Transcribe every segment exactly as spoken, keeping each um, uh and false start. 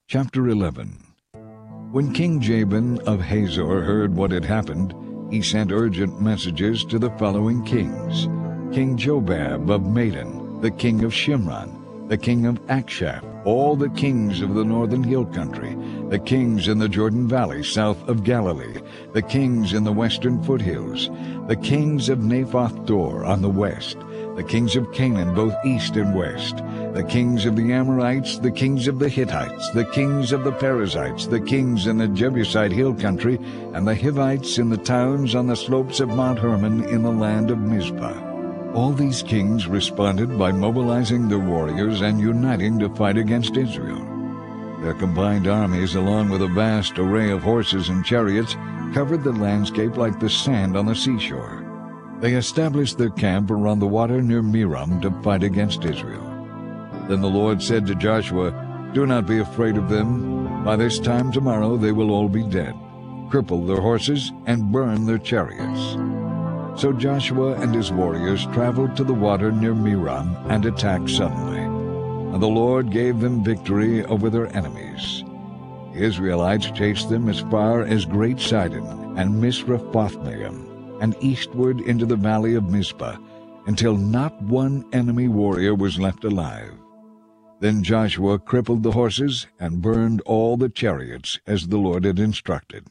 Chapter eleven. When King Jabin of Hazor heard what had happened, he sent urgent messages to the following kings: King Jobab of Madon, the king of Shimron, the king of Akshap, all the kings of the northern hill country, the kings in the Jordan Valley south of Galilee, the kings in the western foothills, the kings of Naphoth Dor on the west, the kings of Canaan both east and west, the kings of the Amorites, the kings of the Hittites, the kings of the Perizzites, the kings in the Jebusite hill country, and the Hivites in the towns on the slopes of Mount Hermon in the land of Mizpah. All these kings responded by mobilizing their warriors and uniting to fight against Israel. Their combined armies, along with a vast array of horses and chariots, covered the landscape like the sand on the seashore. They established their camp around the water near Merom to fight against Israel. Then the Lord said to Joshua, "Do not be afraid of them. By this time tomorrow they will all be dead. Cripple their horses and burn their chariots." So Joshua and his warriors traveled to the water near Merom and attacked suddenly. And the Lord gave them victory over their enemies. The Israelites chased them as far as Great Sidon and Misrephothmaim, and eastward into the valley of Mizpah, until not one enemy warrior was left alive. Then Joshua crippled the horses and burned all the chariots as the Lord had instructed.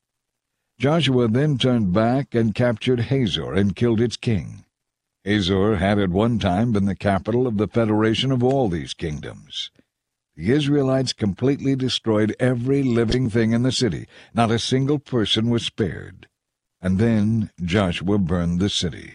Joshua then turned back and captured Hazor and killed its king. Hazor had at one time been the capital of the federation of all these kingdoms. The Israelites completely destroyed every living thing in the city. Not a single person was spared. And then Joshua burned the city.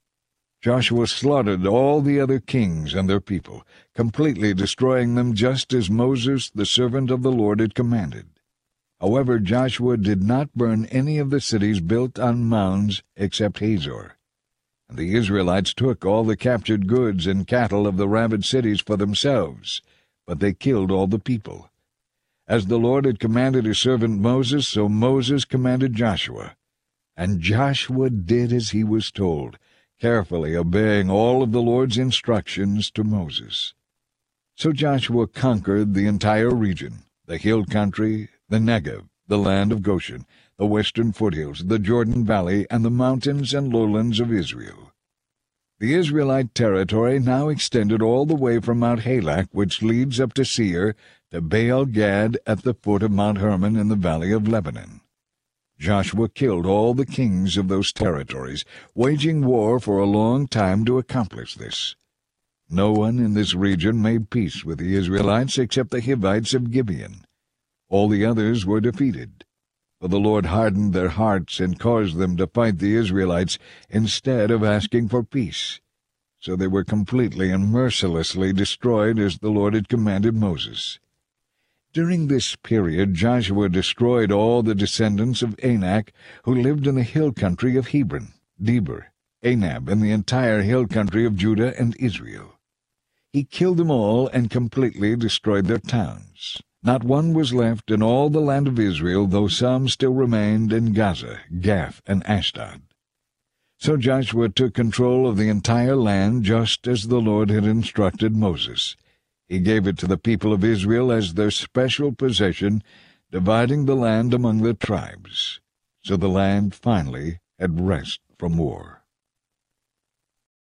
Joshua slaughtered all the other kings and their people, completely destroying them just as Moses, the servant of the Lord, had commanded. However, Joshua did not burn any of the cities built on mounds except Hazor. And the Israelites took all the captured goods and cattle of the ravaged cities for themselves, but they killed all the people. As the Lord had commanded his servant Moses, so Moses commanded Joshua. And Joshua did as he was told, carefully obeying all of the Lord's instructions to Moses. So Joshua conquered the entire region, the hill country, the Negev, the land of Goshen, the western foothills, the Jordan Valley, and the mountains and lowlands of Israel. The Israelite territory now extended all the way from Mount Halak, which leads up to Seir, to Baal Gad at the foot of Mount Hermon in the valley of Lebanon. Joshua killed all the kings of those territories, waging war for a long time to accomplish this. No one in this region made peace with the Israelites except the Hivites of Gibeon. All the others were defeated, for the Lord hardened their hearts and caused them to fight the Israelites instead of asking for peace. So they were completely and mercilessly destroyed as the Lord had commanded Moses. During this period Joshua destroyed all the descendants of Anak who lived in the hill country of Hebron, Debir, Anab, and the entire hill country of Judah and Israel. He killed them all and completely destroyed their towns. Not one was left in all the land of Israel, though some still remained in Gaza, Gath, and Ashdod. So Joshua took control of the entire land just as the Lord had instructed Moses. He gave it to the people of Israel as their special possession, dividing the land among the tribes. So the land finally had rest from war.